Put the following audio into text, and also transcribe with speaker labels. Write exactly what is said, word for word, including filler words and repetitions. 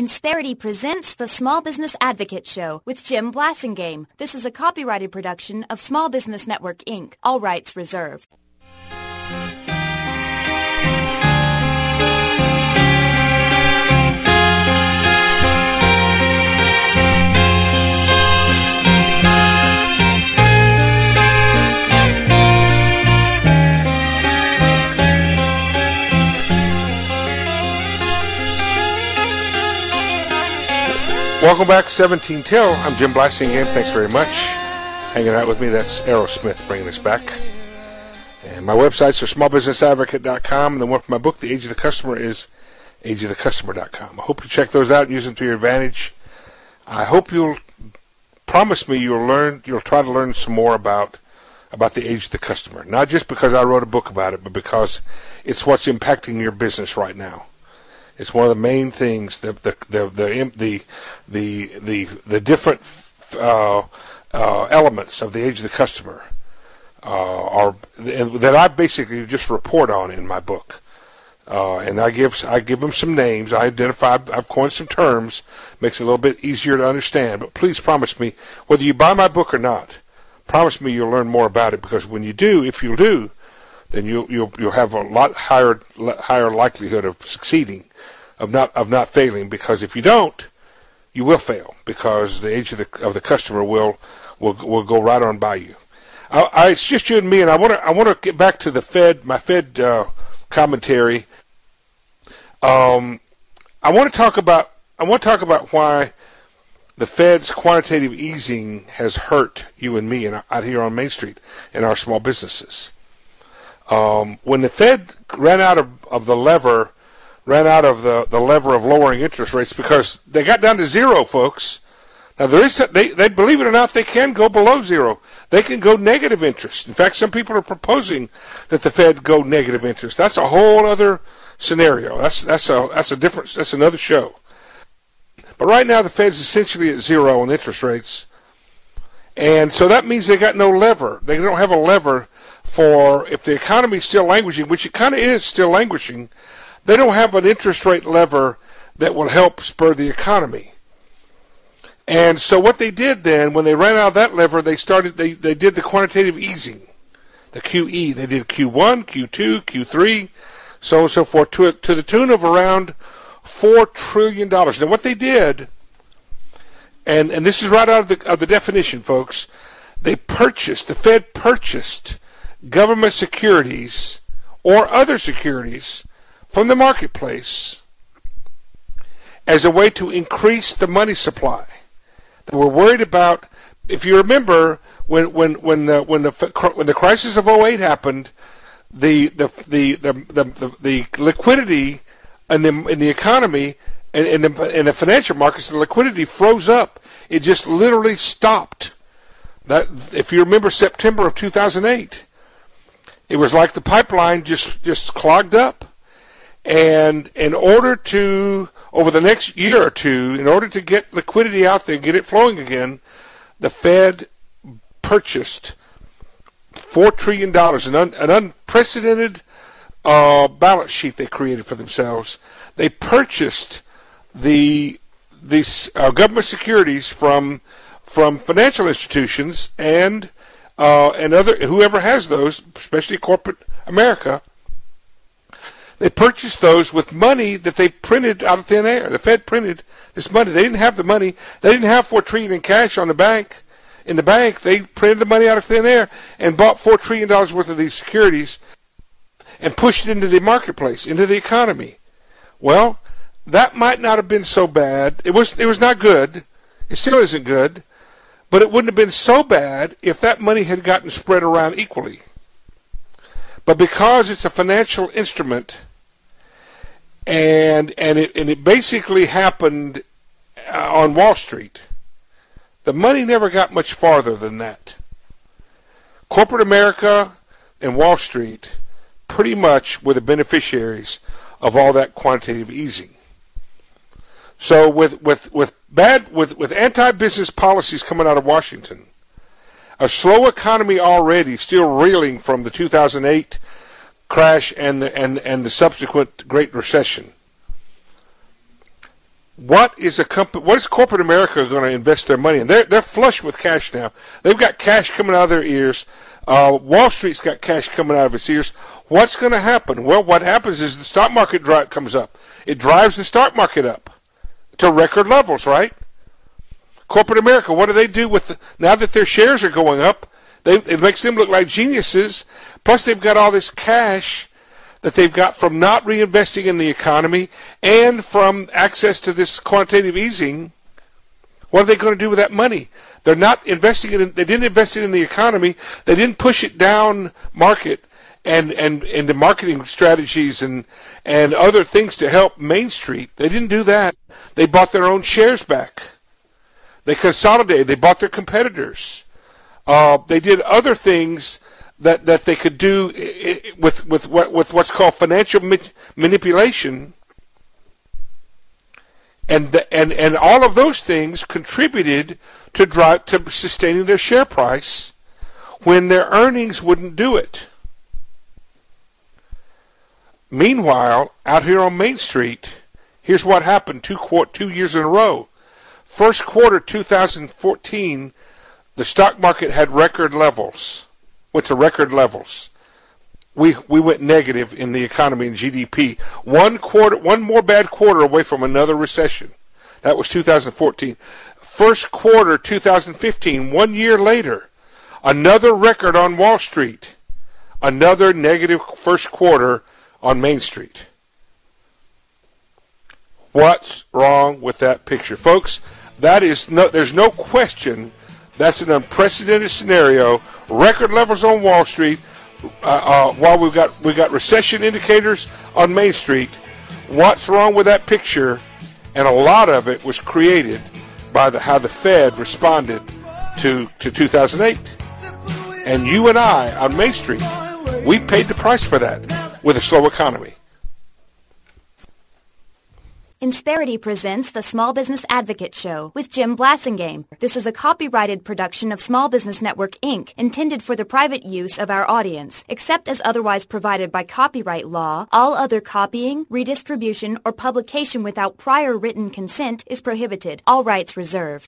Speaker 1: Insperity presents the Small Business Advocate Show with Jim Blasingame. This is a copyrighted production of Small Business Network, Incorporated. All rights reserved.
Speaker 2: Welcome back, seventeen till. I'm Jim Blasingame. Thanks very much. Hanging out with me, that's Aerosmith bringing us back. And my websites are small business advocate dot com, and the one for my book, The Age of the Customer, is age of the customer dot com. I hope you check those out and use them to your advantage. I hope you'll promise me you'll learn, you'll try to learn some more about about the age of the customer. Not just because I wrote a book about it, but because it's what's impacting your business right now. It's one of the main things. The the the the the the, the, the different uh, uh, elements of the age of the customer uh, are that I basically just report on in my book. Uh, and I give I give them some names. I identify. I've coined some terms. Makes it a little bit easier to understand. But please promise me, whether you buy my book or not, promise me you'll learn more about it. Because when you do, if you do, then you'll you'll you'll have a lot higher higher likelihood of succeeding. Of not of not failing, because if you don't, you will fail, because the age of the of the customer will will will go right on by you. I, I, it's just you and me, and I want to I want to get back to the Fed, my Fed uh, commentary. Um, I want to talk about I want to talk about why the Fed's quantitative easing has hurt you and me and out here on Main Street in our small businesses. Um, when the Fed ran out of, of the lever. ran out of the, the lever of lowering interest rates because they got down to zero, folks. Now, there is they, they believe it or not, they can go below zero. They can go negative interest. In fact, some people are proposing that the Fed go negative interest. That's a whole other scenario. That's that's a that's a different that's another show. But right now, the Fed's essentially at zero on interest rates, and so that means they got no lever. They don't have a lever for if the economy is still languishing, which it kind of is still languishing. They don't have an interest rate lever that will help spur the economy. And so what they did then, when they ran out of that lever, they started. They, they did the quantitative easing, the Q E. They did Q one, Q two, Q three, so on and so forth, to, to the tune of around four trillion dollars. Now what they did, and, and this is right out of the, of the definition, folks, they purchased, the Fed purchased government securities or other securities from the marketplace as a way to increase the money supply. They were worried about, if you remember, when when when the when the when the crisis of oh eight happened, the the the the, the, the, the liquidity in the in the economy and in the in the financial markets, the liquidity froze up. It just literally stopped. That, if you remember September of two thousand eight, it was like the pipeline just just clogged up. And in order to, over the next year or two, in order to get liquidity out there, get it flowing again, the Fed purchased four trillion dollars, an, un, an unprecedented uh, balance sheet they created for themselves. They purchased the these uh, government securities from from financial institutions and uh, and other whoever has those, especially corporate America. They purchased those with money that they printed out of thin air. The Fed printed this money. They didn't have the money. They didn't have four trillion dollars in cash on the bank. In the bank, they printed the money out of thin air and bought four trillion dollars worth of these securities and pushed it into the marketplace, into the economy. Well, that might not have been so bad. It was. It was not good. It still isn't good. But it wouldn't have been so bad if that money had gotten spread around equally. But because it's a financial instrument, and and it and it basically happened uh, on Wall Street, the money never got much farther than that. Corporate America and Wall Street pretty much were the beneficiaries of all that quantitative easing. So with with with bad with with anti-business policies coming out of Washington, a slow economy already, still reeling from the two thousand eight crash and the and and the subsequent Great Recession, What is a company? What is corporate America going to invest their money in? They're they're flush with cash now. They've got cash coming out of their ears. Uh, Wall Street's got cash coming out of its ears. What's going to happen? Well, what happens is the stock market dri- comes up. It drives the stock market up to record levels, right? Corporate America, what do they do with the, now that their shares are going up? They, it makes them look like geniuses. Plus, they've got all this cash that they've got from not reinvesting in the economy and from access to this quantitative easing. What are they going to do with that money? They're not investing it in, they didn't invest it in the economy. They didn't push it down market and, and into marketing strategies and, and other things to help Main Street. They didn't do that. They bought their own shares back. They consolidated. They bought their competitors. Uh, they did other things that, that they could do with with what with what's called financial ma- manipulation, and the, and and all of those things contributed to drive to sustaining their share price when their earnings wouldn't do it. Meanwhile, out here on Main Street, here's what happened two qu- two years in a row. First quarter two thousand fourteen, the stock market had record levels. Went to record levels. We we went negative in the economy and G D P. One quarter, one more bad quarter away from another recession. That was two thousand fourteen. First quarter two thousand fifteen, one year later, another record on Wall Street. Another negative first quarter on Main Street. What's wrong with that picture, folks? That is no. There's no question. That's an unprecedented scenario. Record levels on Wall Street, uh, uh, while we've got we've got recession indicators on Main Street. What's wrong with that picture? And a lot of it was created by the how the Fed responded to to two thousand eight. And you and I on Main Street, we paid the price for that with a slow economy.
Speaker 1: Insperity presents the Small Business Advocate Show with Jim Blasingame. This is a copyrighted production of Small Business Network, Incorporated, intended for the private use of our audience. Except as otherwise provided by copyright law, all other copying, redistribution, or publication without prior written consent is prohibited. All rights reserved.